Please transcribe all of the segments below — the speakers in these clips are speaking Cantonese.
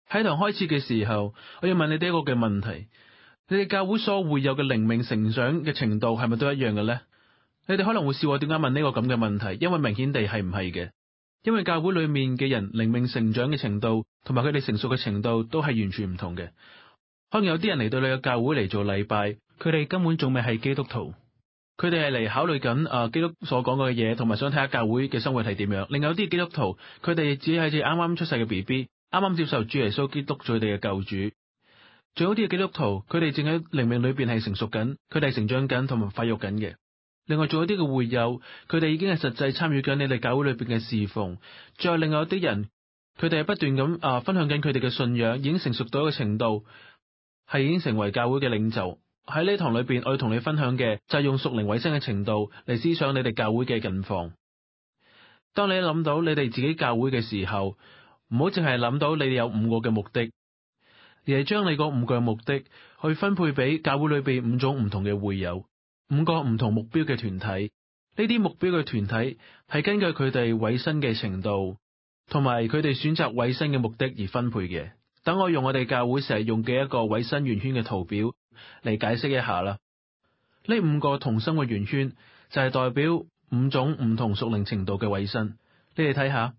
喺堂開始嘅時候，我要問你哋一個嘅問題：你哋教會所會有嘅靈命成長嘅程度係咪都一樣嘅呢？你哋可能會笑我點解問呢個咁嘅問題，因為明顯地係唔係嘅。因為教會裏面嘅人靈命成長嘅程度同埋佢哋成熟嘅程度都係完全唔同嘅。可能有啲人嚟到你嘅教會嚟做禮拜，佢哋根本仲未係基督徒，佢哋係嚟考慮緊基督所講嘅嘢，同埋想睇下教會嘅生活係點樣。另有啲基督徒，佢哋只係似啱啱出世嘅 BB，啱啱接受主耶穌基督做佢哋嘅救主。仲有啲嘅基督徒，佢哋正喺靈命裏邊係成熟緊，佢哋係成長緊同埋發育緊嘅。另外仲有啲嘅會友，佢哋已經係實際參與緊你哋教會裏邊嘅侍奉。再另外有啲人，佢哋係不斷咁分享緊佢哋嘅信仰，已經成熟到一個程度，係已經成為教會嘅領袖。喺呢堂裏邊，我要同你分享嘅就係用屬靈委身嘅程度嚟思想你哋教會嘅近況。當你諗到你哋自己教會嘅時候，唔好淨係諗到你哋有5個嘅目的，而係將你嗰5個嘅目的去分配俾教會裏邊5種唔同嘅會友，5個唔同目標嘅團體。呢啲目標嘅團體係根據佢哋委身嘅程度同埋佢哋選擇委身嘅目的而分配嘅。等我用我哋教會成日用嘅一個委身圓圈嘅圖表嚟解釋一下啦。呢5個同心嘅圓圈就係代表5種唔同屬靈程度嘅委身。你哋睇下，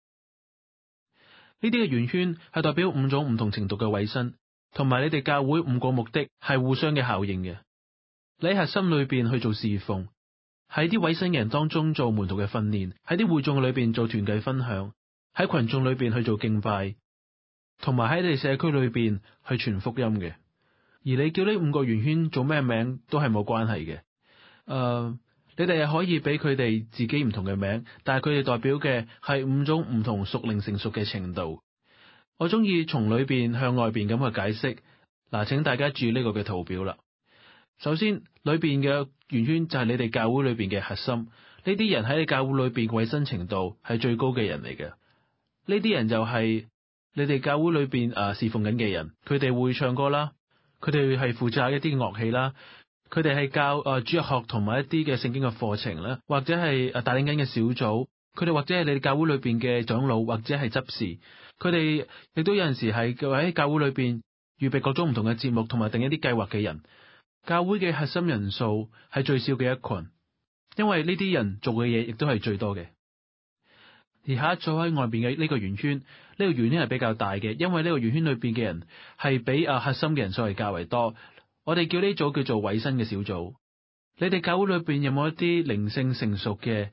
呢啲嘅圓圈係代表5種唔同程度嘅委身，同埋你哋教會5個目的係互相嘅效應嘅。你喺核心裏邊去做侍奉，喺啲委身嘅人當中做門徒嘅訓練，喺啲會眾裏邊做團契分享，喺群眾裏邊去做敬拜，同埋喺你哋社區裏邊去傳福音嘅。而你叫呢5個圓圈做咩名都係冇關係嘅。你哋係可以俾佢哋自己唔同嘅名，但係佢哋代表嘅係5種唔同屬靈成熟嘅程度。我中意從裏邊向外邊咁去解釋。嗱，請大家注意呢個嘅圖表啦。首先，裏邊嘅圓圈就係你哋教會裏邊嘅核心。呢啲人喺你教會裏邊委身程度係最高嘅人嚟嘅。呢啲人就係你哋教會裏邊侍奉緊嘅人，佢哋會唱歌啦，佢哋係負責一啲樂器啦，佢哋係教主日學同埋一啲嘅聖經嘅課程啦，或者係帶領緊嘅小組，佢哋或者係你哋教會裏邊嘅長老或者係執事，佢哋亦都有陣時係喺教會裏邊預備各種唔同嘅節目同埋定一啲計劃嘅人。教會嘅核心人數係最少嘅一群，因為呢啲人做嘅嘢亦都係最多嘅。而下一組喺外邊嘅呢個圓圈，呢個圓圈係比較大嘅，因為呢個圓圈裏邊嘅人係比核心嘅人數係較為多。我哋叫呢組叫做委身嘅小組。你哋教會裏邊有冇一啲靈性成熟嘅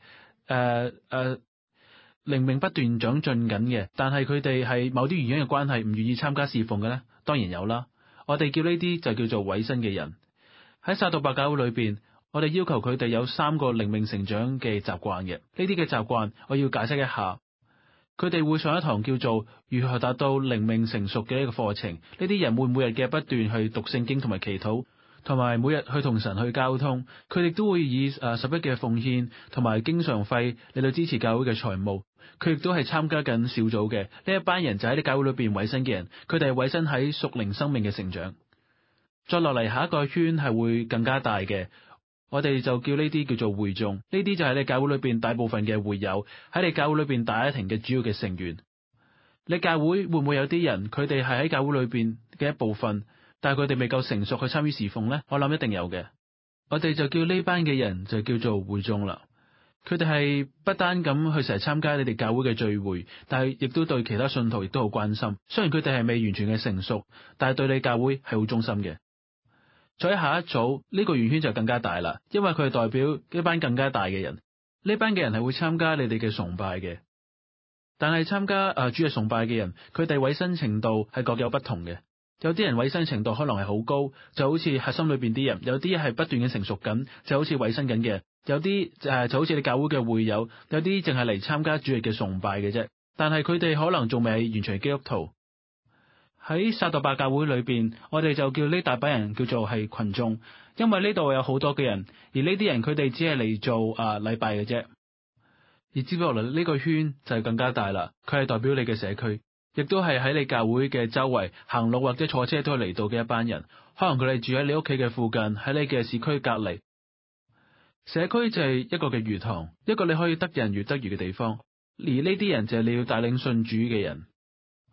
靈命不斷長進緊嘅，但係佢哋係某啲原因嘅關係唔願意參加侍奉嘅呢？當然有啦。我哋叫呢啲就叫做委身嘅人。喺撒杜伯教會裏邊，我哋要求佢哋有3個靈命成長嘅習慣嘅。呢啲嘅習慣我要解釋一下。佢哋會上一堂叫做如何達到靈命成熟嘅一個課程。呢啲人會每日嘅不斷去讀聖經同埋祈禱，同埋每日去同神去交通。佢哋都會以11嘅奉獻同埋經常費嚟到支持教會嘅財務。佢亦都係參加緊小組嘅。呢一班人就喺啲教會裏邊委身嘅人，佢哋係委身喺屬靈生命嘅成長。再落嚟下一個圈係會更加大嘅，我哋就叫呢啲叫做會眾。呢啲就係你教會裏邊大部分嘅會友，喺你教會裏邊大家庭嘅主要嘅成員。你教會會唔會有啲人佢哋係喺教會裏邊嘅一部分，但係佢哋未夠成熟去參與侍奉呢？我諗一定有嘅。我哋就叫呢班嘅人就叫做會眾啦。佢哋係不單咁去成日參加你哋教會嘅聚會，但係亦都對其他信徒亦都好關心。雖然佢哋係未完全嘅成熟，但係對你教會係好忠心嘅。再下一組呢個圓圈就更加大啦，因為佢係代表一班更加大嘅人。呢班嘅人係會參加你哋嘅崇拜嘅，但係參加主日崇拜嘅人，佢哋委身程度係各有不同嘅。有啲人委身程度可能係好高，就好似核心裏邊啲人；有啲係不斷嘅成熟緊，就好似委身緊嘅人；有啲就好似你教會嘅會友；有啲淨係嚟參加主日嘅崇拜嘅啫。但係佢哋可能仲未係完全係基督徒。喺撒杜伯教會裏邊，我哋就叫呢大班人叫做係群眾，因為呢度有好多嘅人，而呢啲人佢哋只係嚟做禮拜嘅啫。而接落嚟呢個圈就係更加大啦，佢係代表你嘅社區，亦都係喺你教會嘅周圍行路或者坐車都係嚟到嘅一班人。可能佢哋住喺你屋企嘅附近，喺你嘅市區隔離。社區就係一個嘅魚塘，一個你可以得人如得魚嘅地方。而呢啲人就係你要帶領信主嘅人。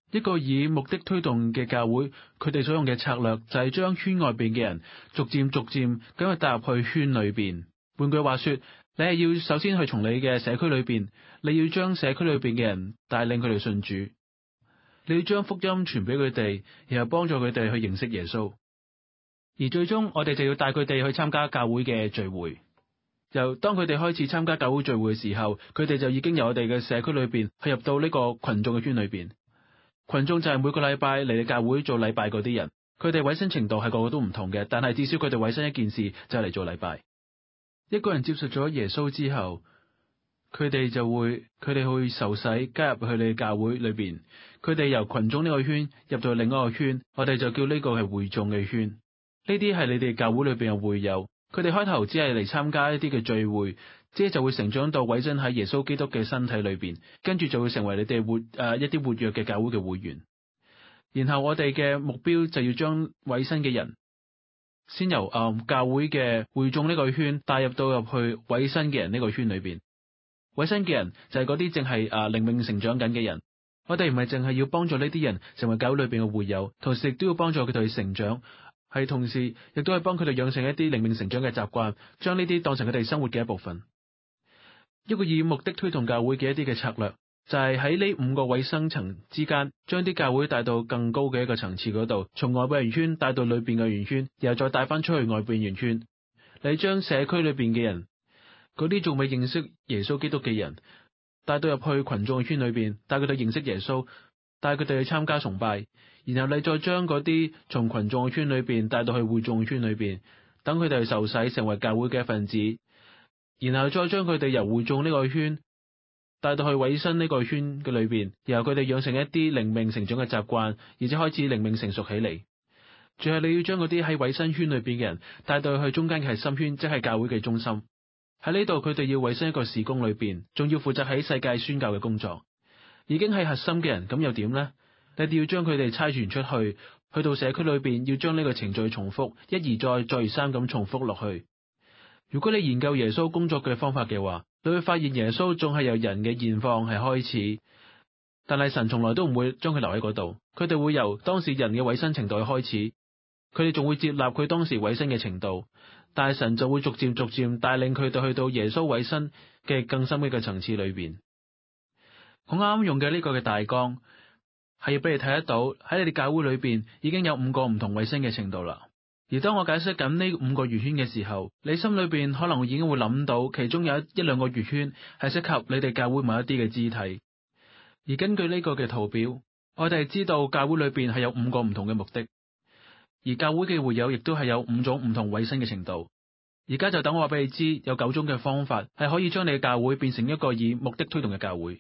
一個以目的推動嘅教會，佢哋所用嘅策略就係將圈外邊嘅人逐漸咁去帶入去圈裏邊。換句話說，你係要首先去從你嘅社區裏邊，你要將社區裏邊嘅人帶領佢哋信主，你要將福音傳俾佢哋，然後幫助佢哋去認識耶穌。而最終我哋就要帶佢哋去參加教會嘅聚會。由當佢哋開始參加教會聚會嘅時候，佢哋就已經由我哋嘅社區裏邊去入到呢個群眾嘅圈裏邊。群眾就係每個禮拜嚟教會做禮拜嗰啲人，佢哋委身程度係個個都唔同嘅，但係至少佢哋委身一件事就係嚟做禮拜。一個人接受咗耶穌之後，佢哋會受洗加入去你嘅教會裏邊，佢哋由群眾呢個圈入到另一個圈，我哋就叫呢個係會眾嘅圈。呢啲係你哋教會裏邊嘅會友，佢哋開頭只係嚟參加一啲嘅聚會，之後就會成長到委身喺耶穌基督嘅身體裏邊，跟住就會成為你哋一啲活躍嘅教會嘅會員。然後我哋嘅目標就要將委身嘅人先由教會嘅會眾呢個圈帶入去委身嘅人呢個圈裏邊。委身嘅人就係嗰啲正係靈命成長緊嘅人。我哋唔係淨係要幫助呢啲人成為教會裏邊嘅會友，同時亦都要幫助佢哋成長。係同時，亦都係幫佢哋養成一啲靈命成長嘅習慣，將呢啲當成佢哋生活嘅一部分。一個以目的推動教會嘅一啲嘅策略，就係喺呢5個委身層之間，將啲教會帶到更高嘅一個層次嗰度，從外邊圓圈帶到裏邊嘅圓圈，然後再帶翻出去外邊圓圈。你將社區裏邊嘅人，嗰啲仲未認識耶穌基督嘅人，帶到入去群眾嘅圈裏邊，帶佢哋認識耶穌，帶佢哋去參加崇拜。然後你再將嗰啲從群眾嘅圈裏邊帶到去會眾嘅圈裏邊，等佢哋去受洗成為教會嘅一份子，然後再將佢哋由會眾呢個圈帶到去委身呢個圈嘅裏邊，然後佢哋養成一啲靈命成長嘅習慣，而且開始靈命成熟起嚟。最後你要將嗰啲喺委身圈裏邊嘅人帶到去中間嘅核心圈，即係教會嘅中心。喺呢度佢哋要委身一個事工裏邊，仲要負責喺世界宣教嘅工作。已經係核心嘅人，咁又點呢？你哋要將佢哋差傳出去，去到社區裏邊，要將呢個程序重複，一而再，再而三咁重複落去。如果你研究耶穌工作嘅方法嘅話，你會發現耶穌仲係由人嘅現況係開始，但係神從來都唔會將佢留喺嗰度，佢哋會由當時人嘅委身程度去開始，佢哋仲會接納佢當時委身嘅程度，但係神就會逐漸帶領佢哋去到耶穌委身嘅更深嘅一個層次裏邊。我啱啱用嘅呢個嘅大綱，係要俾你睇得到喺你哋教會裏邊已經有5個唔同委身嘅程度啦。而當我解釋緊呢5個圓圈嘅時候，你心裏邊可能已經會諗到其中有一兩個圓圈係適合你哋教會某一啲嘅肢體。而根據呢個嘅圖表，我哋知道教會裏邊係有5個唔同嘅目的，而教會嘅會友亦都係有5種唔同委身嘅程度。而家就等我話俾你知，有9種嘅方法係可以將你嘅教會變成一個以目的推動嘅教會。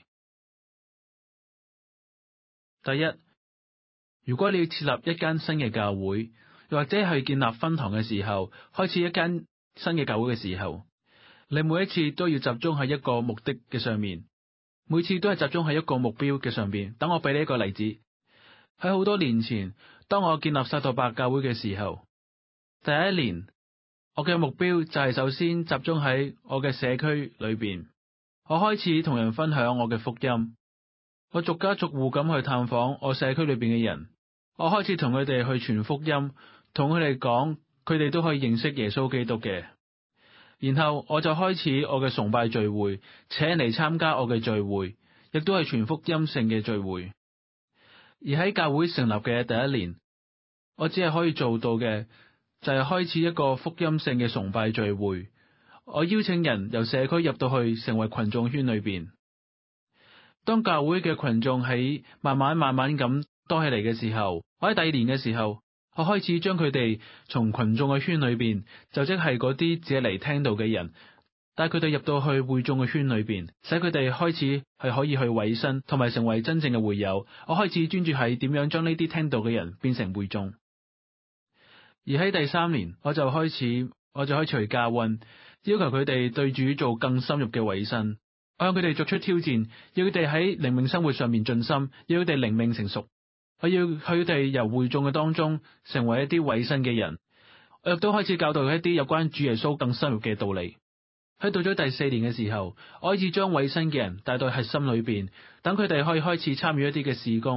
第一，如果你要設立一間新嘅教會，又或者係建立分堂嘅時候，開始一間新嘅教會嘅時候，你每一次都要集中喺一個目的嘅上面，每次都係集中喺一個目標嘅上邊。等我俾你一個例子，喺好多年前，當我建立撒道伯教會嘅時候，第一年我嘅目標就係首先集中喺我嘅社區裏邊，我開始同人分享我嘅福音。我逐家逐戶咁去探訪我社區裏邊嘅人，我開始同佢哋去傳福音，同佢哋講，佢哋都可以認識耶穌基督嘅。然後我就開始我嘅崇拜聚會，請嚟參加我嘅聚會，亦都係傳福音性嘅聚會。而喺教會成立嘅第一年，我只係可以做到嘅就係開始一個福音性嘅崇拜聚會，我邀請人由社區入到去成為群眾圈裏邊。當教會嘅群眾喺慢慢咁多起嚟嘅時候，我喺第2年嘅時候，我開始將佢哋從群眾嘅圈裏邊，就即係嗰啲只係嚟聽道嘅人，帶佢哋入到去會眾嘅圈裏邊，使佢哋開始係可以去委身，同埋成為真正嘅會友。我開始專注喺點樣將呢啲聽道嘅人變成會眾。而喺第3年，我就開始去教運，要求佢哋對主做更深入嘅委身。我向佢哋作出挑戰，要佢哋喺靈命生活上面進心，要佢哋靈命成熟。我要佢哋由會眾嘅當中成為一啲委身嘅人。我亦都開始教導一啲有關主耶穌更深入嘅道理。喺到咗第4年嘅時候，我開始將委身嘅人帶到核心裏邊，等佢哋可以開始參與一啲嘅事工，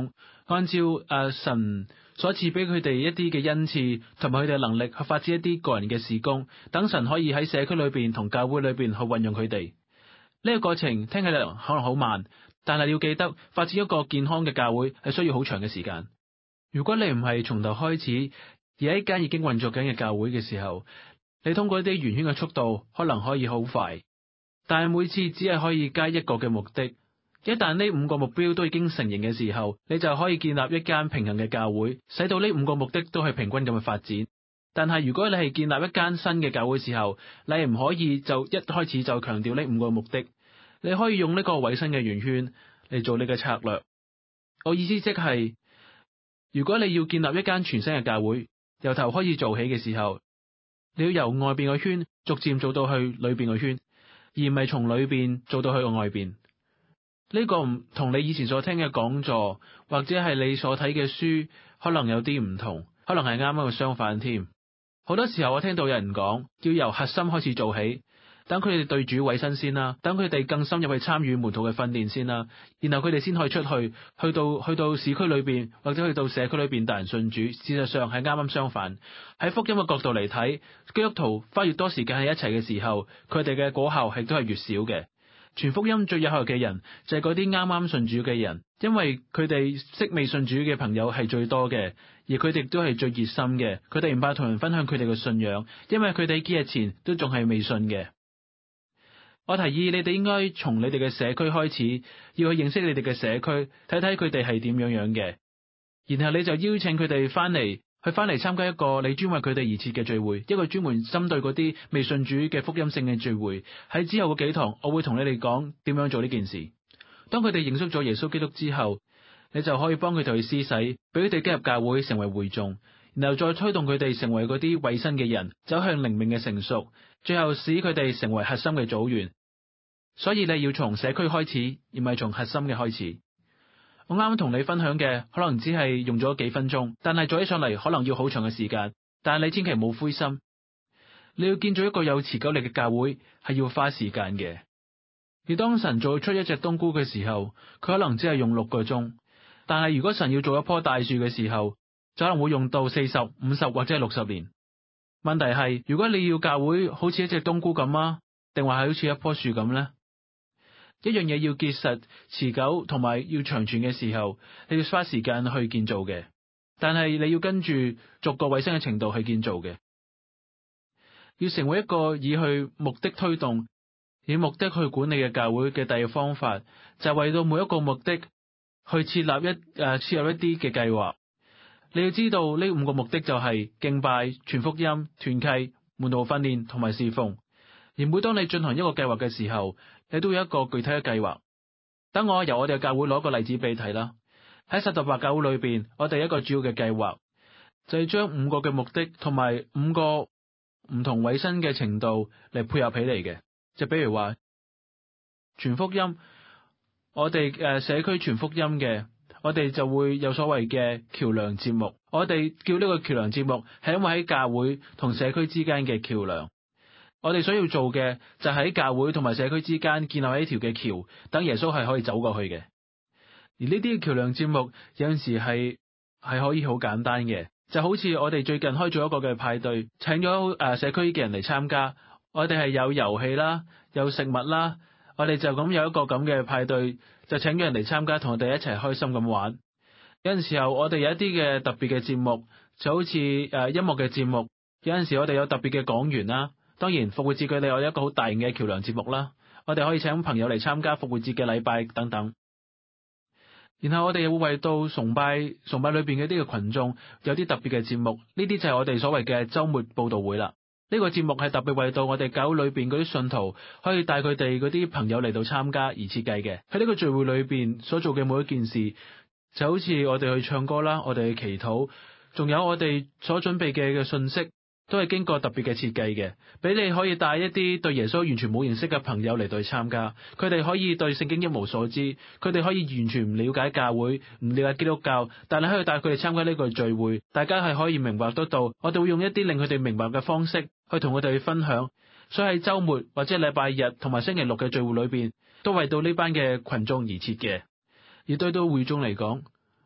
按照神所賜俾佢哋一啲嘅恩賜同埋佢哋嘅能力去發展一啲個人嘅事工，等神可以喺社區裏邊同教會裏邊去運用佢哋。呢個過程聽起嚟可能好慢，但係要記得發展一個健康嘅教會係需要好長嘅時間。如果你唔係從頭開始，而喺一間已經運作緊嘅教會嘅時候，你通過一啲圓圈嘅速度可能可以好快，但係每次只係可以加一個嘅目的。一旦呢5個目標都已經成型嘅時候，你就可以建立一間平衡嘅教會，使到呢5個目的都係平均咁嘅發展。但係如果你係建立一間新嘅教會嘅時候，你唔可以就一開始就強調呢5個目的，你可以用呢個委身嘅圓圈嚟做你嘅策略。我意思即係，如果你要建立一間全新嘅教會，由頭開始做起嘅時候，你要由外邊嘅圈逐漸做到去裏邊嘅圈，而唔係從裏邊做到去外邊。呢個唔同你以前所聽嘅講座或者係你所睇嘅書可能有啲唔同，可能係啱啱嘅相反添。好多時候我聽到有人講要由核心開始做起，等佢哋對主委身先啦，等佢哋更深入去參與門徒嘅訓練先啦，然後佢哋先可以出去到市區裏邊或者去到社區裏邊帶人信主。事實上係啱啱相反。喺福音嘅角度嚟睇，基督徒花越多時間喺一齊嘅時候，佢哋嘅果效係都係越少嘅。傳福音最有效嘅人就係嗰啲啱啱信主嘅人，因為佢哋識未信主嘅朋友係最多嘅，而佢哋都係最熱心嘅。佢哋唔怕同人分享佢哋嘅信仰，因為佢哋幾日前都仲係未信嘅。我提議你哋應該從你哋嘅社區開始，要去認識你哋嘅社區，睇睇佢哋係點樣樣嘅，然後你就邀請佢哋翻嚟參加一個你專為佢哋而設嘅聚會，一個專門針對嗰啲未信主嘅福音性嘅聚會。喺之後嘅幾堂，我會同你哋講點樣做呢件事。當佢哋認識咗耶穌基督之後，你就可以幫佢哋去施洗，俾佢哋加入教會成為會眾，然後再推動佢哋成為嗰啲委身嘅人，走向靈命嘅成熟，最後使佢哋成為核心嘅組員。所以你要從社區開始，而唔係從核心嘅開始。我啱啱同你分享嘅可能只係用咗幾分鐘，但係做起上嚟可能要好長嘅時間。但係你千祈冇灰心，你要建造一個有持久力嘅教會係要花時間嘅。而當神做出一隻冬菇嘅時候，佢可能只係用6個鐘，但係如果神要做一棵大樹嘅時候，就可能會用到40、50或者係60年。問題係，如果你要教會好似一隻冬菇咁啊，定話係好似一棵樹咁呢？一樣嘢要結實、持久同埋要長存嘅時候，你要花時間去建造嘅。但係你要跟住逐個委身嘅程度去建造嘅。要成為一個以去目的推動、以目的去管理嘅教會嘅第二個方法，就係為到每一個目的去設立一啲嘅計劃。你要知道呢5個目的就係敬拜、傳福音、團契、門徒訓練同埋侍奉。而每當你進行一個計劃嘅時候，你都有一個具體嘅計劃。等我由我哋嘅教會攞個例子俾你睇啦。喺撒旦白教會裏邊，我哋一個主要嘅計劃就係將5個嘅目的同埋5個唔同委身嘅程度嚟配合起嚟嘅。就比如話傳福音，我哋社區傳福音嘅，我哋就會有所謂嘅橋梁節目。我哋叫呢個橋梁節目係因為喺教會同社區之間嘅橋梁。我哋所要做嘅就係喺教會同埋社區之間建立一條嘅橋，等耶穌係可以走過去嘅。而呢啲橋梁節目有陣時係可以好簡單嘅，就好似我哋最近開咗一個嘅派對，請咗社區嘅人嚟參加。我哋係有遊戲啦，有食物啦，我哋就咁有一個咁嘅派對，就請咗人嚟參加，同我哋一齊開心咁玩。有陣時候我哋有一啲嘅特別嘅節目，就好似音樂嘅節目。有陣時我哋有特別嘅講員啦。當然復活節佢哋有一個好大型嘅橋梁節目啦，我哋可以請朋友嚟參加復活節嘅禮拜等等。然後我哋又會為到崇拜裏邊嘅呢個群眾有啲特別嘅節目，呢啲就係我哋所謂嘅週末佈道會啦。呢個節目係特別為到我哋教會裏邊嗰啲信徒可以帶佢哋嗰啲朋友嚟到參加而設計嘅。喺呢個聚會裏邊所做嘅每一件事，就好似我哋去唱歌啦，我哋去祈禱，仲有我哋所準備嘅信息，都係經過特別嘅設計嘅，俾你可以帶一啲對耶穌完全冇認識嘅朋友嚟到去參加，佢哋可以對聖經一無所知，佢哋可以完全唔了解教會，唔了解基督教，但係可以帶佢哋參加呢個聚會，大家係可以明白得到，我哋會用一啲令佢哋明白嘅方式去同佢哋去分享。所以喺週末或者禮拜日同埋星期六嘅聚會裏邊，都為到呢班嘅群眾而設嘅。而對到會眾嚟講，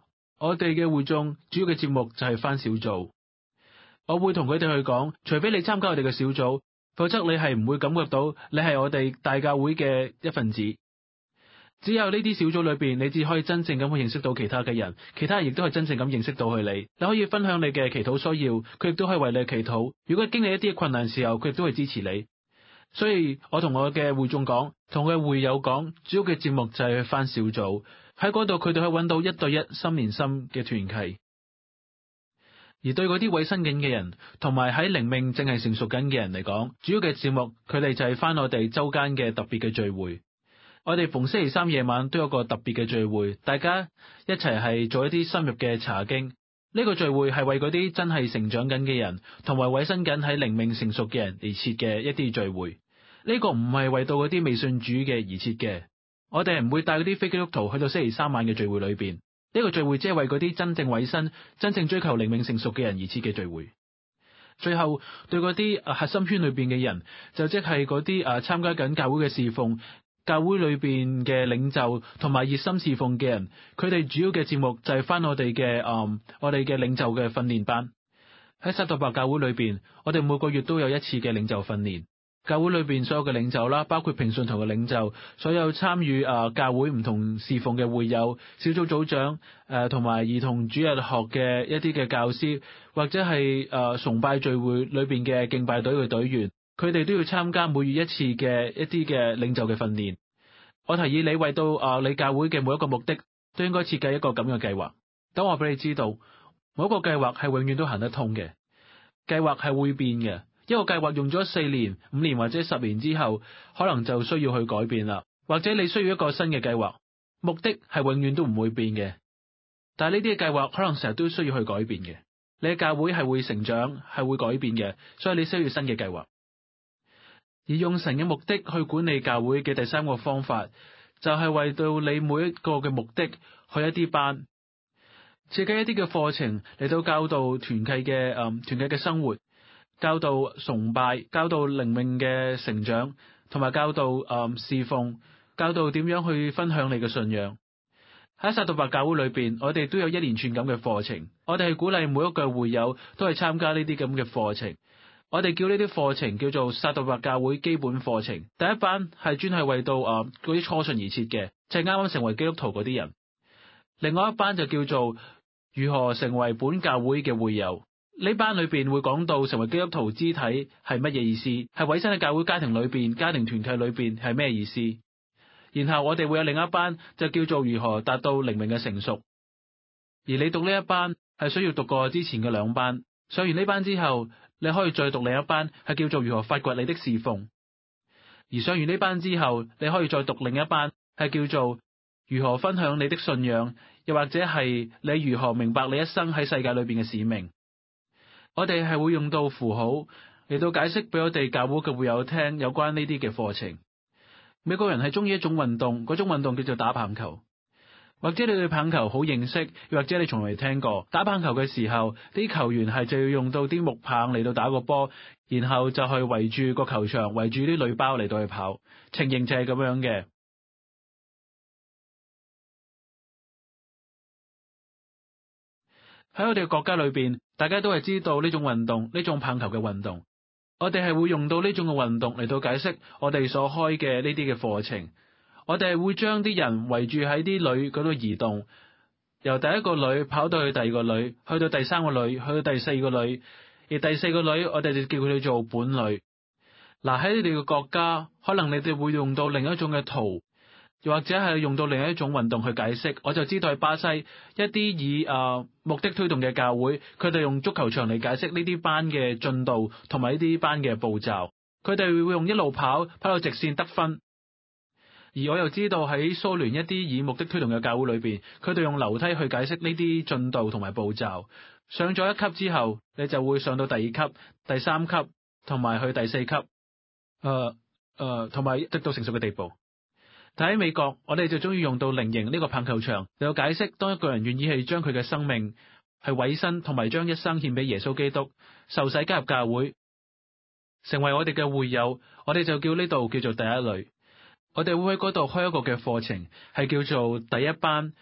我哋嘅會眾主要嘅節目就係返小組。我會同佢哋去講，除非你參加我哋嘅小組，否則你係唔會感覺到你係我哋大教會嘅一份子。只有呢啲小組裏邊，你只可以真正咁去認識到其他嘅人，其他人亦都係真正咁認識到佢你。你可以分享你嘅祈禱需要，佢亦都可以為你祈禱。如果經歷一啲困難時候，佢亦都會支持你。所以我同我嘅會眾講，同我嘅會友講，主要嘅節目就係去返小組，喺嗰度佢哋可以揾到一對一心連心嘅團契。而對嗰啲委身緊嘅人，同埋喺靈命正係成熟緊嘅人嚟講，主要嘅節目佢哋就係返我哋週間嘅特別嘅聚會。我哋逢星期三夜晚都有個特別嘅聚會，大家一齊係做一啲深入嘅查經。呢個聚會係為嗰啲真係成長緊嘅人，同埋委身緊喺靈命成熟嘅人而設嘅一啲聚會。呢個唔係為到嗰啲未信主嘅而設嘅。我哋唔會帶嗰啲非基督徒去到星期三晚嘅聚會裏邊。呢個聚會只係為嗰啲真正委身、真正追求靈命成熟嘅人而設嘅聚會。最後對嗰啲核心圈裏邊嘅人，就即係嗰啲參加緊教會嘅侍奉、教會裏邊嘅領袖同埋熱心侍奉嘅人，佢哋主要嘅節目就係返我哋嘅領袖嘅訓練班。喺撒道伯教會裏邊，我哋每個月都有一次嘅領袖訓練。教會裏邊所有嘅領袖啦，包括平信徒嘅領袖，所有參與教會唔同侍奉嘅會友、小組組長同埋兒童主日學嘅一啲嘅教師，或者係崇拜聚會裏邊嘅敬拜隊嘅隊員，佢哋都要參加每月一次嘅一啲嘅領袖嘅訓練。我提議你為到你教會嘅每一個目的，都應該設計一個咁嘅計劃。等我俾你知道，每一個計劃係永遠都行得通嘅，計劃係會變嘅。一個計劃用咗4年、5年或者10年之後，可能就需要去改變啦。或者你需要一個新嘅計劃，目的係永遠都唔會變嘅。但係呢啲嘅計劃可能成日都需要去改變嘅。你嘅教會係會成長，係會改變嘅，所以你需要新嘅計劃。而用神嘅目的去管理教會嘅第三個方法，就係為到你每一個嘅目的去一啲班，設計一啲嘅課程嚟到教導團契嘅生活。教導崇拜，教導靈命嘅成長，同埋教導侍奉，教導點樣去分享你嘅信仰。喺撒道伯教會裏邊，我哋都有一連串咁嘅課程。我哋係鼓勵每一個會友都係參加呢啲咁嘅課程。我哋叫呢啲課程叫做撒道伯教會基本課程。第一班係專係為到嗰啲初信而設嘅，就係啱啱成為基督徒嗰啲人。另外一班就叫做如何成為本教會嘅會友。呢班裏邊會講到成為基督徒肢體係乜嘢意思，係委身喺教會家庭裏邊、家庭團契裏邊係咩意思。然後我哋會有另一班就叫做如何達到靈命嘅成熟。而你讀呢一班係需要讀過之前嘅2班，上完呢班之後，你可以再讀另一班係叫做如何發掘你的侍奉。而上完呢班之後，你可以再讀另一班係叫做如何分享你的信仰，又或者係你如何明白你一生喺世界裏邊嘅使命。我哋係會用到符號嚟到解釋俾我哋教會嘅會友聽有關呢啲嘅課程。美國人係中意一種運動，嗰種運動叫做打棒球。或者你對棒球好認識，又或者你從來未聽過。打棒球嘅時候，啲球員係就要用到啲木棒嚟到打個波，然後就去圍住個球場，圍住啲壘包嚟到去跑。情形就係咁樣嘅。喺我哋嘅國家裏邊，大家都係知道呢種運動，呢種棒球嘅運動。我哋係會用到呢種嘅運動嚟到解釋我哋所開嘅呢啲嘅課程。我哋係會將啲人圍住喺啲壘嗰度移動，由第一個壘跑到去第二個壘，去到第3個壘，去到第4個壘，而第4個壘我哋就叫佢哋做本壘。嗱，喺你哋嘅國家，可能你哋會用到另一種嘅圖。又或者係用到另一種運動去解釋，我就知道喺巴西一啲以目的推動嘅教會，佢哋用足球場嚟解釋呢啲班嘅進度同埋呢啲班嘅步驟。佢哋會用一路跑到直線得分。而我又知道喺蘇聯一啲以目的推動嘅教會裏邊，佢哋用樓梯去解釋呢啲進度同埋步驟。上咗1級之後，你就會上到第2級、第3級同埋去第4級，同埋直到成熟嘅地步。但喺美國，我哋就中意用到菱形呢個棒球場嚟到解釋，當一個人願意係將佢嘅生命係委身，同埋將一生獻俾耶穌基督，受洗加入教會，成為我哋嘅會友，我哋就叫呢度叫做第一類。我哋會喺嗰度開一個嘅課程，係叫做第1班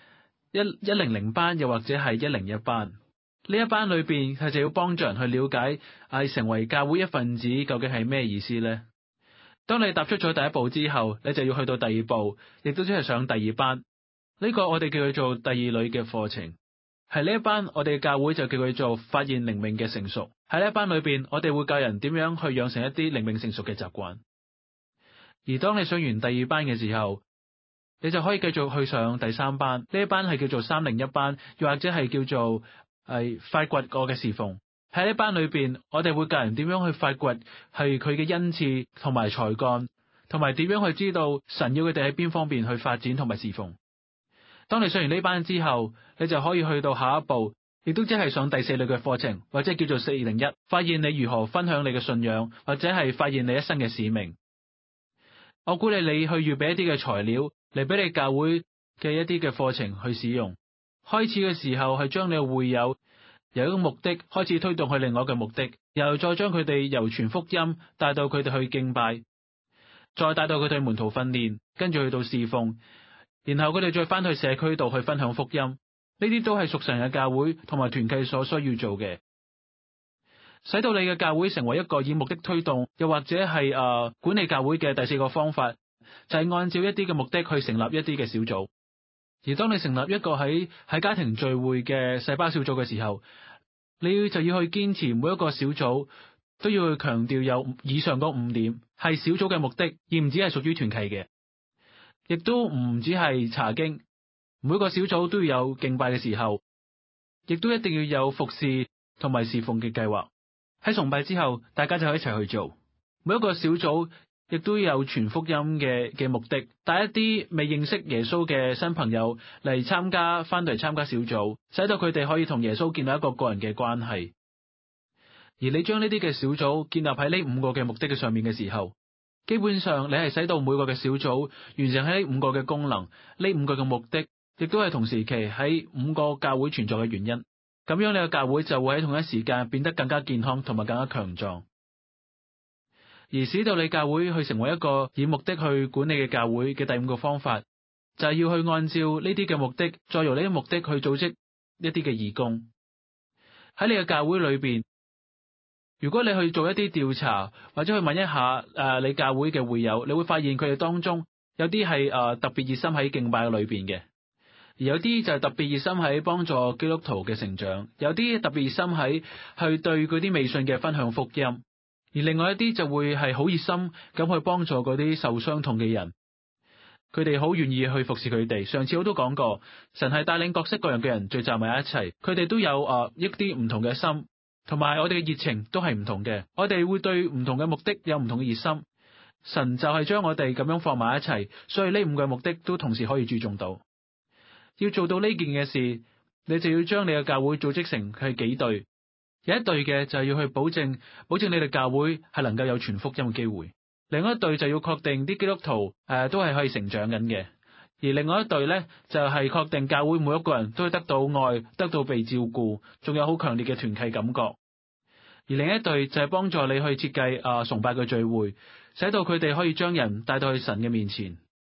100班，又或者係101班。呢一班裏邊係就要幫助人去了解成為教會一份子究竟係咩意思呢？當你踏出咗第一步之後，你就要去到第二步，亦都即係上第二班。呢個我哋叫佢做第二類嘅課程。係呢一班我哋嘅教會就叫佢做發現靈命嘅成熟。喺呢一班裏邊，我哋會教人點樣去養成一啲靈命成熟嘅習慣。而當你上完第二班嘅時候，你就可以繼續去上第三班。呢一班係叫做301班，又或者係叫做發掘我嘅侍奉。喺呢班裏邊，我哋會教人點樣去發掘係佢嘅恩賜同埋才幹，同埋點樣去知道神要佢哋喺邊方面去發展同埋侍奉。當你上完呢班之後，你就可以去到下一步，亦都即係上第四類嘅課程，或者叫做401，發現你如何分享你嘅信仰，或者係發現你一生嘅使命。我鼓勵你去預備一啲嘅材料嚟俾你教會嘅一啲嘅課程去使用。開始嘅時候係將你嘅會友由一個目的開始推動去另外一個目的，又再將佢哋由傳福音帶到佢哋去敬拜，再帶到佢哋門徒訓練，跟住去到侍奉。然後佢哋再翻去社區度去分享福音，呢啲都係屬神嘅教會同埋團契所需要做嘅，使到你嘅教會成為一個以目的推動，又或者係管理教會嘅第四個方法，就係按照一啲嘅目的去成立一啲嘅小組。而當你成立一個喺家庭聚會嘅細胞小組嘅時候，你就要去堅持每一個小組都要去強調有以上嗰5點，係小組嘅目的，而唔止係屬於團契嘅。亦都唔止係查經，每個小組都要有敬拜嘅時候，亦都一定要有服侍同埋侍奉嘅計劃。喺崇拜之後，大家就可以一齊去做。每一個小組亦都有傳福音嘅目的，帶一啲未認識耶穌嘅新朋友嚟翻嚟參加小組，使到佢哋可以同耶穌建立一個個人嘅關係。而你將呢啲嘅小組建立喺呢5個嘅目的嘅上面嘅時候，基本上你係使到每個嘅小組完成喺呢5個嘅功能，呢5個嘅目的，亦都係同時期喺5個教會存在嘅原因。咁樣你嘅教會就會喺同一時間變得更加健康同埋更加強壯，而使到你教會去成為一個以目的去管理嘅教會嘅第5個方法，就係要去按照呢啲嘅目的，再由呢啲目的去組織一啲嘅義工。喺你嘅教會裏邊，如果你去做一啲調查，或者去問一下你教會嘅會友，你會發現佢哋當中有啲係特別熱心喺敬拜裏邊嘅，而有啲就係特別熱心喺幫助基督徒嘅成長，有啲特別熱心喺去對嗰啲未信嘅分享福音，而另外一啲就會係好熱心咁去幫助嗰啲受傷痛嘅人，佢哋好願意去服侍佢哋。上次我都講過，神係帶領各式各樣嘅人聚集埋一齊，佢哋都有一啲唔同嘅心。同埋我哋嘅熱情都係唔同嘅，我哋會對唔同嘅目的有唔同嘅熱心。神就係將我哋咁樣放埋一齊，所以呢5個目的都同時可以注重到。要做到呢件嘅事，你就要將你嘅教會組織成係幾隊，有一隊嘅就係要去保證你哋教會係能夠有傳福音嘅機會，另外一隊就要確定啲基督徒都係可以成長緊嘅，而另外一隊呢，就係確定教會每一個人都會得到愛，得到被照顧，仲有好強烈嘅團契感覺。而另一隊就係幫助你去設計崇拜嘅聚會，使到佢哋可以將人帶到去神嘅面前。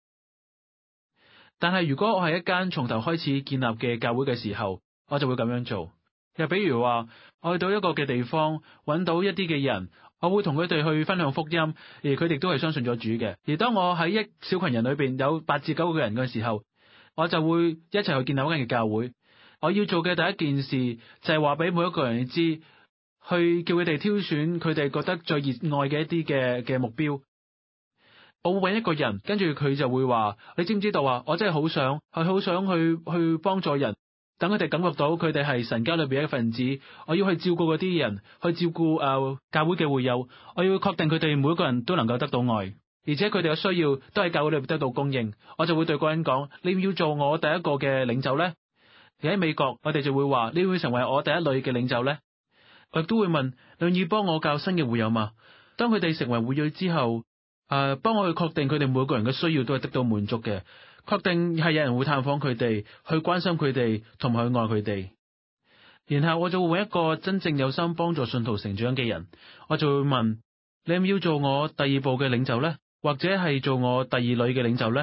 但係如果我係一間從頭開始建立嘅教會嘅時候，我就會咁樣做。又比如話，我去到一個嘅地方，揾到一啲嘅人，我會同佢哋去分享福音，而佢哋都係相信咗主嘅。而當我喺一小群人裏邊有8至9個人嘅時候，我就會一齊去建立一間嘅教會。我要做嘅第一件事就係話俾每一個人知，去叫佢哋挑選佢哋覺得最熱愛嘅一啲嘅目標。我會揾一個人，跟住佢就會話：你知唔知道啊？我真係好想去幫助人，等佢哋感覺到佢哋係神家裏邊一份子。我要去照顧嗰啲人，去照顧教會嘅會友。我要確定佢哋每一個人都能夠得到愛，而且佢哋嘅需要都喺教會裏邊得到供應。我就會對嗰人講：你要做我第一個嘅領袖呢？而喺美國，我哋就會話：你會成為我第一類嘅領袖呢？我亦都會問：你願意幫我教新嘅會友嘛？當佢哋成為會友之後，幫我去確定佢哋每個人嘅需要都係得到滿足嘅，確定係有人會探訪佢哋，去關心佢哋，同埋去愛佢哋。然後我就會揾一個真正有心幫助信徒成長嘅人，我就會問：你要唔要做我第2步嘅領袖呢？或者係做我第2類嘅領袖呢？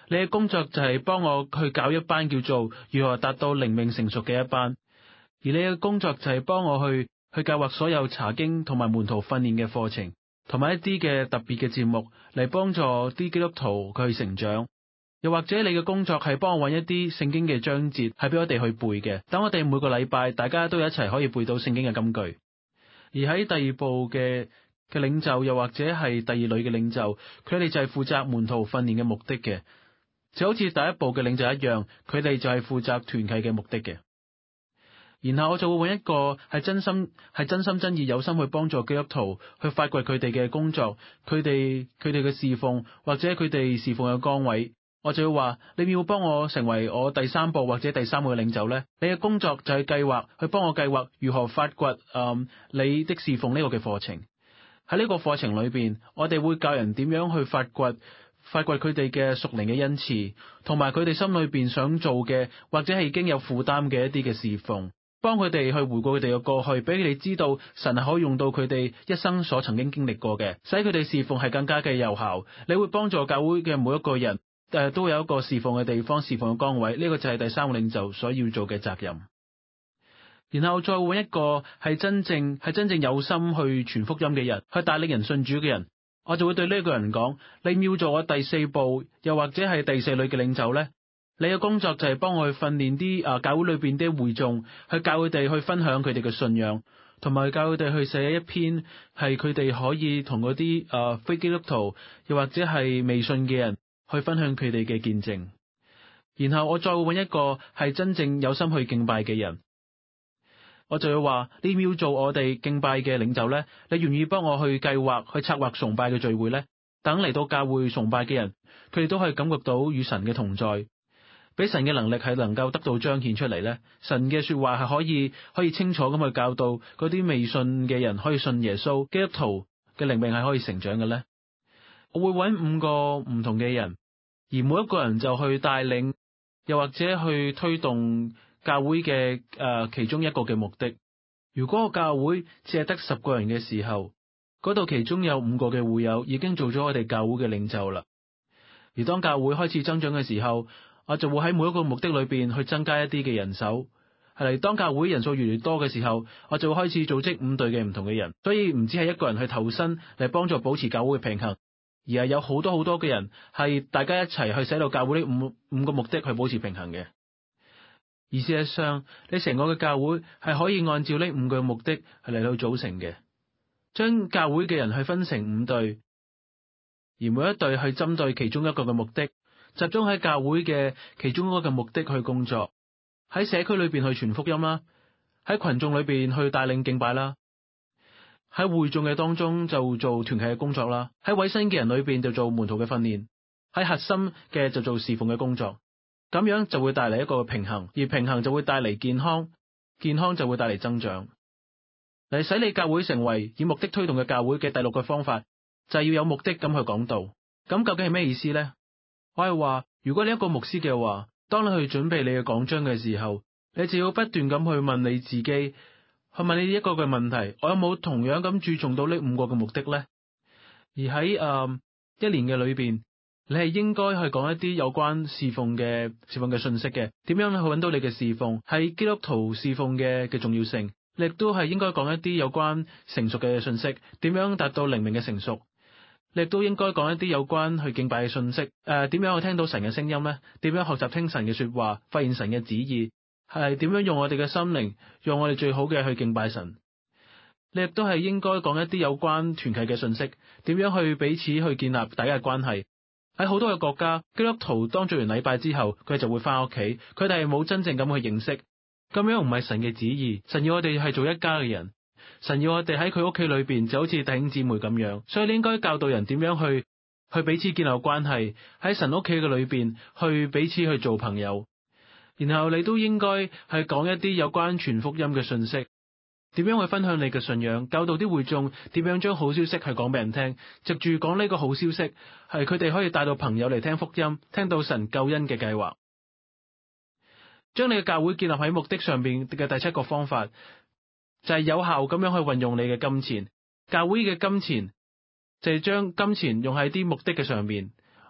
你嘅工作就係幫我去搞一班叫做如何達到靈命成熟嘅一班，而你嘅工作就係幫我去計劃所有查經同埋門徒訓練嘅課程，同埋一啲嘅特別嘅節目嚟幫助啲基督徒佢去成長。又或者你嘅工作係幫我揾一啲聖經嘅章節係俾我哋去背嘅，等我哋每個禮拜大家都一齊可以背到聖經嘅金句。而喺第二部嘅領袖，又或者係第二類嘅領袖，佢哋就係負責門徒訓練嘅目的嘅，就好似第一部嘅領袖一樣，佢哋就係負責團契嘅目的嘅。然後我就會揾一個係真心真意有心去幫助基督徒去發掘佢哋嘅工作，佢哋嘅侍奉，或者佢哋侍奉嘅崗位。我就會話，你要幫我成為我第三部或者第三個嘅領袖呢？你嘅工作就係計劃，去幫我計劃如何發掘你的侍奉呢個嘅課程。喺呢個課程裏邊，我哋會教人點樣去發掘佢哋嘅屬靈嘅恩賜，同埋佢哋心裏邊想做嘅，或者係已經有負擔嘅一啲嘅侍奉，幫佢哋去回顧佢哋嘅過去，俾佢哋知道神係可以用到佢哋一生所曾經經歷過嘅，使佢哋侍奉係更加嘅有效。你會幫助教會嘅每一個人。都有一個侍奉嘅地方，侍奉嘅崗位，呢個就係第三個領袖所要做嘅責任。然後再揾一個係真正有心去傳福音嘅人，去帶領人信主嘅人，我就會對呢個人講：你要做我第四部，又或者係第四類嘅領袖呢？你嘅工作就係幫我去訓練啲教會裏邊啲會眾，去教佢哋去分享佢哋嘅信仰，同埋教佢哋去寫一篇係佢哋可以同嗰啲非基督徒，又或者係未信嘅人，去分享佢哋嘅見證。然後我再會揾一個係真正有心去敬拜嘅人，我就會話：你要做我哋敬拜嘅領袖呢？你願意幫我去計劃去策劃崇拜嘅聚會呢？等嚟到教會崇拜嘅人，佢哋都可以感覺到與神嘅同在，俾神嘅能力係能夠得到彰顯出嚟呢。神嘅說話係可以清楚咁去教導嗰啲未信嘅人可以信耶穌，基督徒嘅靈命係可以成長嘅呢。我會揾5個唔同嘅人，而每一個人就去帶領，又或者去推動教會嘅其中一個嘅目的。如果個教會只係得10個人嘅時候，嗰度其中有5個嘅會友已經做咗我哋教會嘅領袖啦。而當教會開始增長嘅時候，我就會喺每一個目的裏邊去增加一啲嘅人手。係嚟當教會人數越嚟越多嘅時候，我就會開始組織5隊嘅唔同嘅人，所以唔止係一個人去投身嚟幫助保持教會嘅平衡，而係有好多嘅人係大家一齊去使到教會呢五個目的去保持平衡嘅。而事實上，你成個嘅教會係可以按照呢5個目的係嚟到組成嘅，將教會嘅人去分成5隊，而每一隊去針對其中一個嘅目的，集中喺教會嘅其中一個嘅目的去工作，喺社區裏邊去傳福音啦，喺群眾裏邊去帶領敬拜啦，喺會眾嘅當中就做團契嘅工作啦，喺委身嘅人裏邊就做門徒嘅訓練，喺核心嘅就做侍奉嘅工作，咁樣就會帶嚟一個平衡，而平衡就會帶嚟健康，健康就會帶嚟增長。嚟使你教會成為以目的推動嘅教會嘅第6個方法，就係要有目的咁去講道。咁究竟係咩意思呢？我係話，如果你一個牧師嘅話，當你去準備你嘅講章嘅時候，你就要不斷咁去問你自己，去問你一個嘅問題：我有冇同樣咁注重到呢5個嘅目的呢？而喺一年嘅裏邊，你係應該去講一啲有關侍奉嘅信息嘅，點樣去揾到你嘅侍奉係基督徒侍奉嘅重要性。你亦都係應該講一啲有關成熟嘅信息，點樣達到靈命嘅成熟。你亦都應該講一啲有關去敬拜嘅信息，點樣去聽到神嘅聲音呢？點樣學習聽神嘅說話，發現神嘅旨意，係點樣用我哋嘅心靈，用我哋最好嘅去敬拜神。你亦都係應該講一啲有關團契嘅信息，點樣去彼此去建立大家嘅關係。喺好多嘅國家，基督徒當做完禮拜之後，佢就會翻屋企，佢哋係冇真正咁去認識，咁樣唔係神嘅旨意。神要我哋係做一家嘅人。神要我哋喺佢屋企裏邊就好似弟兄姊妹咁樣，所以你應該教導人點樣去彼此建立關係，喺神屋企嘅裏邊去彼此去做朋友。然後你都應該係講一啲有關傳福音嘅信息，點樣去分享你嘅信仰，教導啲會眾點樣將好消息去講俾人聽，藉住講呢個好消息，係佢哋可以帶到朋友嚟聽福音，聽到神救恩嘅計劃。將你嘅教會建立喺目的上邊嘅第7個方法，就係有效咁樣去運用你嘅金錢。教會嘅金錢就係將金錢用喺啲目的嘅上面，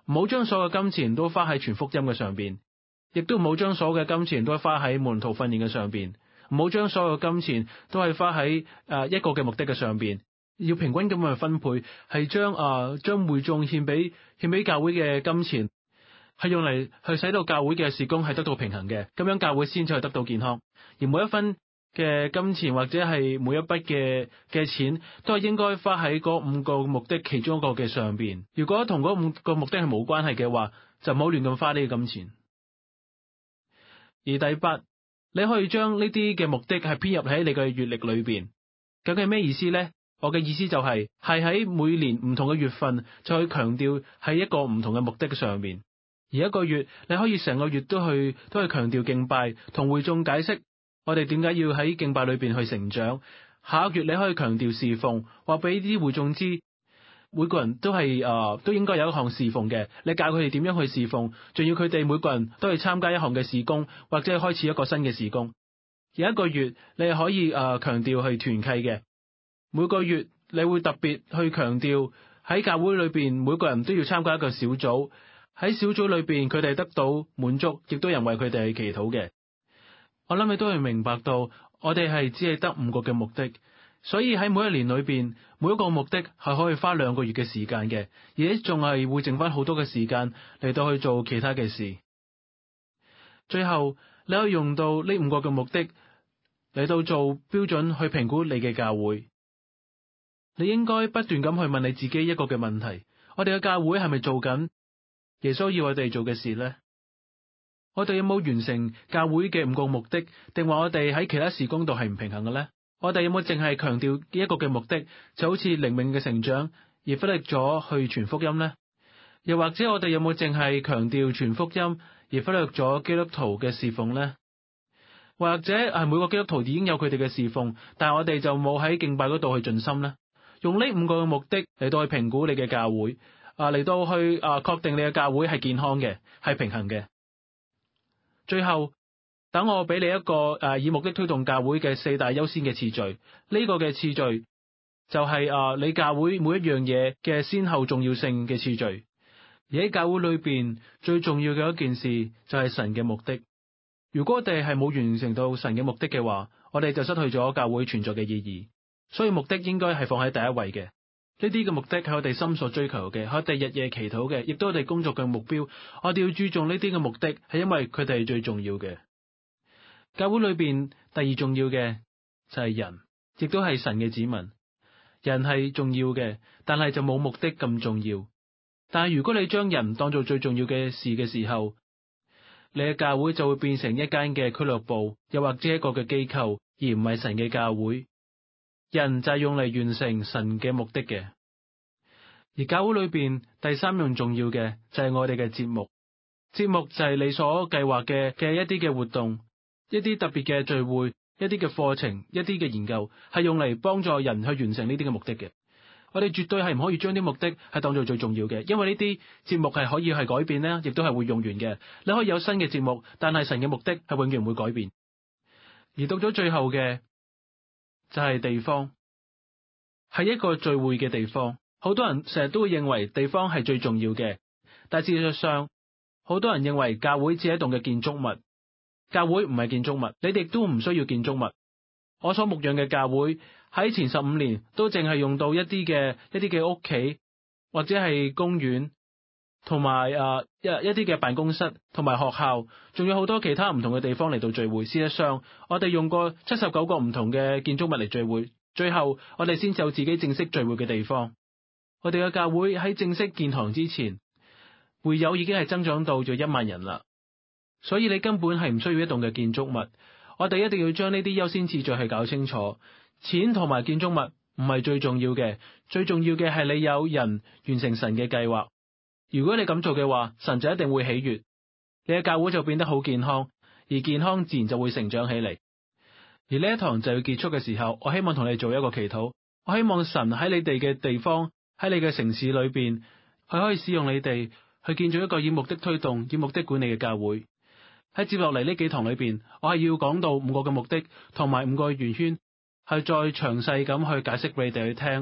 唔好將所有嘅金錢都花喺傳福音嘅上邊，亦都唔好將所有嘅金錢都花喺門徒訓練嘅上邊，唔好將所有嘅金錢都係花喺一個嘅目的嘅上邊，要平均咁去分配，係將會眾獻俾教會嘅金錢係用嚟去使到教會嘅事工係得到平衡嘅，咁樣教會先至係得到健康。而每一分嘅金錢或者係每一筆嘅錢都係應該花喺嗰5個目的其中一個嘅上邊。如果同嗰5個目的係冇關係嘅話，就唔好亂咁花呢個金錢。而第8，你可以將呢啲嘅目的係編入喺你嘅月曆裏邊。究竟係咩意思呢？我嘅意思就係喺每年唔同嘅月份就去強調喺一個唔同嘅目的上面。而一個月你可以成個月都去強調敬拜，同會眾解釋我哋點解要喺敬拜裏邊去成長。下一個月你可以強調侍奉，話俾啲會眾知，每個人都應該有一項侍奉嘅。你教佢哋點樣去侍奉，仲要佢哋每個人都去參加一項嘅事工，或者開始一個新嘅事工。而一個月你係可以強調去團契嘅。每個月你會特別去強調喺教會裏邊每個人都要參加一個小組，喺小組裏邊佢哋得到滿足，亦都有人為佢哋去祈禱嘅。我諗你都會明白到，我哋係只係得5個嘅目的，所以喺每一年裏邊，每一個目的係可以花2個月嘅時間嘅，而且仲係會剩翻好多嘅時間嚟到去做其他嘅事。最後你可以用到呢5個嘅目的嚟到做標準去評估你嘅教會。你應該不斷咁去問你自己一個嘅問題：我哋嘅教會係咪做緊耶穌要我哋做嘅事呢？我哋有冇完成教會嘅5個目的，定話我哋喺其他事工度係唔平衡嘅呢？我哋有冇淨係強調一個嘅目的，就好似靈命嘅成長，而忽略咗去傳福音呢？又或者我哋有冇淨係強調傳福音，而忽略咗基督徒嘅侍奉呢？或者係每個基督徒已經有佢哋嘅侍奉，但係我哋就冇喺敬拜嗰度去盡心呢？用呢5個嘅目的嚟到去評估你嘅教會，嚟到去確定你嘅教會係健康嘅，係平衡嘅。最後，等我俾你一個以目的推動教會嘅4大優先嘅次序。呢個嘅次序就係你教會每一樣嘢嘅先後重要性嘅次序。而喺教會裏邊最重要嘅一件事就係神嘅目的。如果我哋係冇完成到神嘅目的嘅話，我哋就失去咗教會存在嘅意義。所以目的應該係放喺第一位嘅。呢啲嘅目的係我哋心所追求嘅，係我哋日夜祈禱嘅，亦都係我哋工作嘅目標。我哋要注重呢啲嘅目的，係因為佢哋係最重要嘅。教會裏邊第2重要嘅就係人，亦都係神嘅子民。人係重要嘅，但係就冇目的咁重要。但係如果你將人當做最重要嘅事嘅時候，你嘅教會就會變成一間嘅俱樂部，又或者一個嘅機構，而唔係神嘅教會。人就係用嚟完成神嘅目的嘅。而教會裏邊第3樣重要嘅就係我哋嘅節目。節目就係你所計劃嘅一啲嘅活動，一啲特別嘅聚會，一啲嘅課程，一啲嘅研究，係用嚟幫助人去完成呢啲嘅目的嘅。我哋絕對係唔可以將啲目的係當做最重要嘅，因為呢啲節目係可以係改變呢，亦都係會用完嘅。你可以有新嘅節目，但係神嘅目的係永遠唔會改變。而到咗最後嘅就係地方，係一個聚會嘅地方。好多人成日都會認為地方係最重要嘅，但事實上，好多人認為教會只係一棟嘅建築物。教會唔係建築物，你哋都唔需要建築物。我所牧養嘅教會喺前15年都淨係用到一啲嘅屋企，或者係公園，同埋一啲嘅辦公室，同埋學校，仲有好多其他唔同嘅地方嚟到聚會。事實上，我哋用過79個唔同嘅建築物嚟聚會，最後我哋先有自己正式聚會嘅地方。我哋嘅教會喺正式建堂之前，會友已經係增長到咗1萬人啦。所以你根本係唔需要一棟嘅建築物。我哋一定要將呢啲優先次序去搞清楚。錢同埋建築物唔係最重要嘅，最重要嘅係你有人完成神嘅計劃。如果你咁做嘅話，神就一定會喜悅，你嘅教會就變得好健康，而健康自然就會成長起嚟。而呢一堂就要結束嘅時候，我希望同你做一個祈禱。我希望神喺你哋嘅地方，喺你嘅城市裏邊，佢可以使用你哋去建造一個以目的推動、以目的管理嘅教會。喺接落嚟呢幾堂裏邊，我係要講到5個嘅目的同埋5個圓圈，係再詳細咁去解釋俾你哋去聽，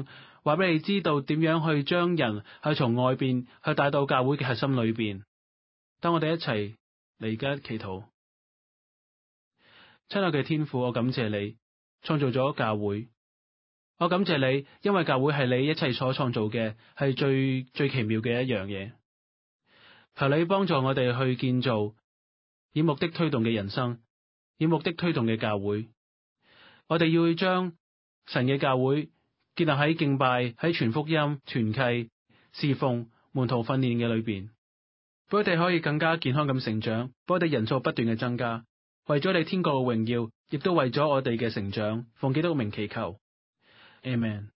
話俾你知道點樣去將人係從外邊去帶到教會嘅核心裏邊。等我哋一齊嚟而家祈禱。親愛嘅天父，我感謝你創造咗教會，我感謝你，因為教會係你一切所創造嘅，係最奇妙嘅一樣嘢。求你幫助我哋去建造以目的推動嘅人生，以目的推動嘅教會。我哋要將神嘅教會建立喺敬拜、喺傳福音、團契、侍奉、門徒訓練嘅裏邊，俾我哋可以更加健康咁成長，俾我哋人數不斷嘅增加，為咗你天國嘅榮耀，亦都為咗我哋嘅成長，奉基督名祈求，Amen。